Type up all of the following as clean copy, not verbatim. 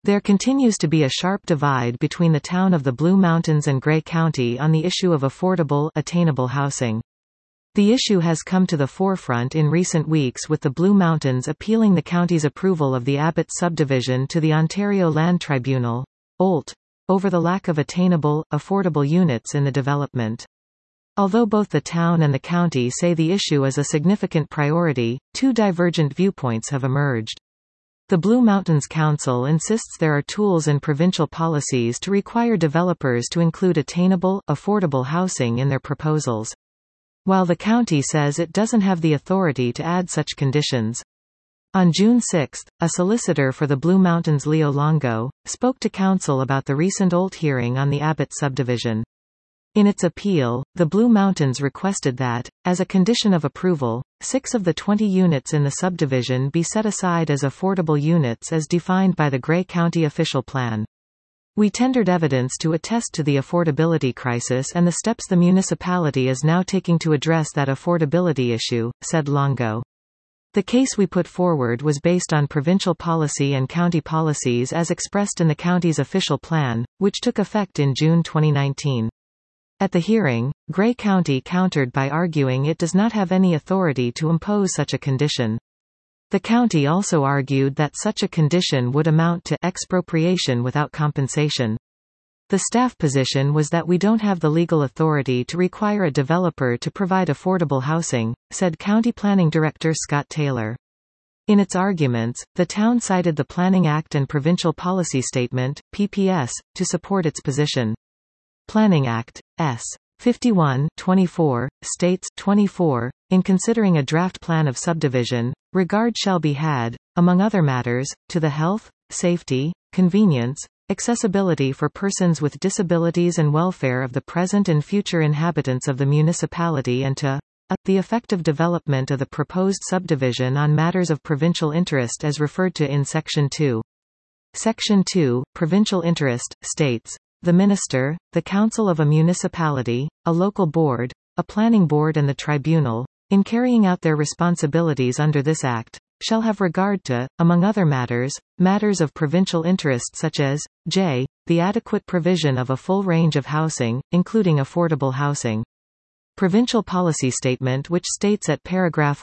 There continues to be a sharp divide between the town of the Blue Mountains and Grey County on the issue of affordable, attainable housing. The issue has come to the forefront in recent weeks, with the Blue Mountains appealing the county's approval of the Abbott subdivision to the Ontario Land Tribunal, OLT, over the lack of attainable, affordable units in the development. Although both the town and the county say the issue is a significant priority, two divergent viewpoints have emerged. The Blue Mountains Council insists there are tools in provincial policies to require developers to include attainable, affordable housing in their proposals, while the county says it doesn't have the authority to add such conditions. On June 6, a solicitor for the Blue Mountains, Leo Longo, spoke to council about the recent OLT hearing on the Abbott subdivision. In its appeal, the Blue Mountains requested that, as a condition of approval, 6 of the 20 units in the subdivision be set aside as affordable units as defined by the Grey County official plan. We tendered evidence to attest to the affordability crisis and the steps the municipality is now taking to address that affordability issue, said Longo. The case we put forward was based on provincial policy and county policies as expressed in the county's official plan, which took effect in June 2019. At the hearing, Grey County countered by arguing it does not have any authority to impose such a condition. The county also argued that such a condition would amount to expropriation without compensation. The staff position was that we don't have the legal authority to require a developer to provide affordable housing, said County Planning Director Scott Taylor. In its arguments, the town cited the Planning Act and Provincial Policy Statement, PPS, to support its position. Planning Act, S. 51-24, states 24, in considering a draft plan of subdivision, regard shall be had, among other matters, to the health, safety, convenience, accessibility for persons with disabilities and welfare of the present and future inhabitants of the municipality, and to the effective development of the proposed subdivision on matters of provincial interest as referred to in Section 2. Section 2, Provincial Interest, states, the minister, the council of a municipality, a local board, a planning board and the tribunal, in carrying out their responsibilities under this act, shall have regard to, among other matters, matters of provincial interest such as, j. the adequate provision of a full range of housing, including affordable housing. Provincial Policy Statement, which states at paragraph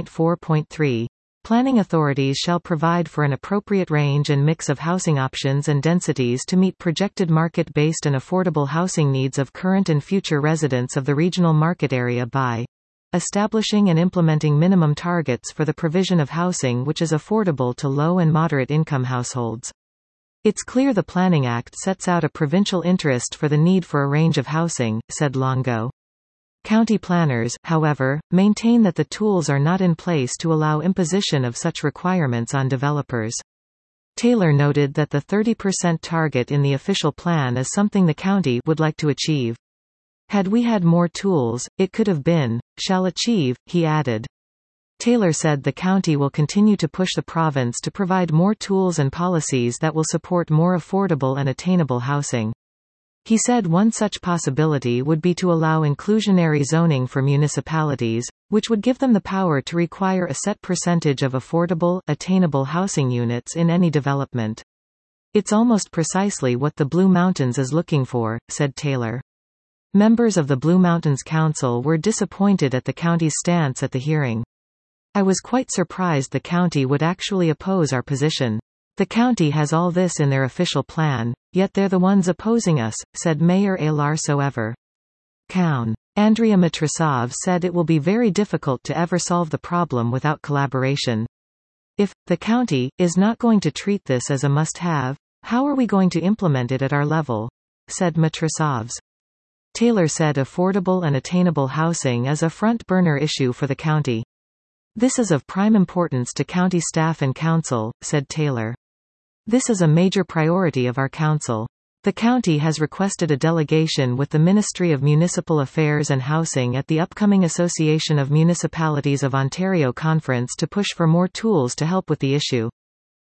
1.4.3, planning authorities shall provide for an appropriate range and mix of housing options and densities to meet projected market-based and affordable housing needs of current and future residents of the regional market area by establishing and implementing minimum targets for the provision of housing which is affordable to low and moderate income households. It's clear the Planning Act sets out a provincial interest for the need for a range of housing, said Longo. County planners, however, maintain that the tools are not in place to allow imposition of such requirements on developers. Taylor noted that the 30% target in the official plan is something the county would like to achieve. Had we had more tools, it could have been, shall achieve, he added. Taylor said the county will continue to push the province to provide more tools and policies that will support more affordable and attainable housing. He said one such possibility would be to allow inclusionary zoning for municipalities, which would give them the power to require a set percentage of affordable, attainable housing units in any development. It's almost precisely what the Blue Mountains is looking for, said Taylor. Members of the Blue Mountains Council were disappointed at the county's stance at the hearing. I was quite surprised the county would actually oppose our position. The county has all this in their official plan, yet they're the ones opposing us, said Mayor Alar Soever. Coun. Andrea Matrasov said it will be very difficult to ever solve the problem without collaboration. If the county is not going to treat this as a must-have, how are we going to implement it at our level? Said Matrasovs. Taylor said affordable and attainable housing is a front-burner issue for the county. This is of prime importance to county staff and council, said Taylor. This is a major priority of our council. The county has requested a delegation with the Ministry of Municipal Affairs and Housing at the upcoming Association of Municipalities of Ontario conference to push for more tools to help with the issue.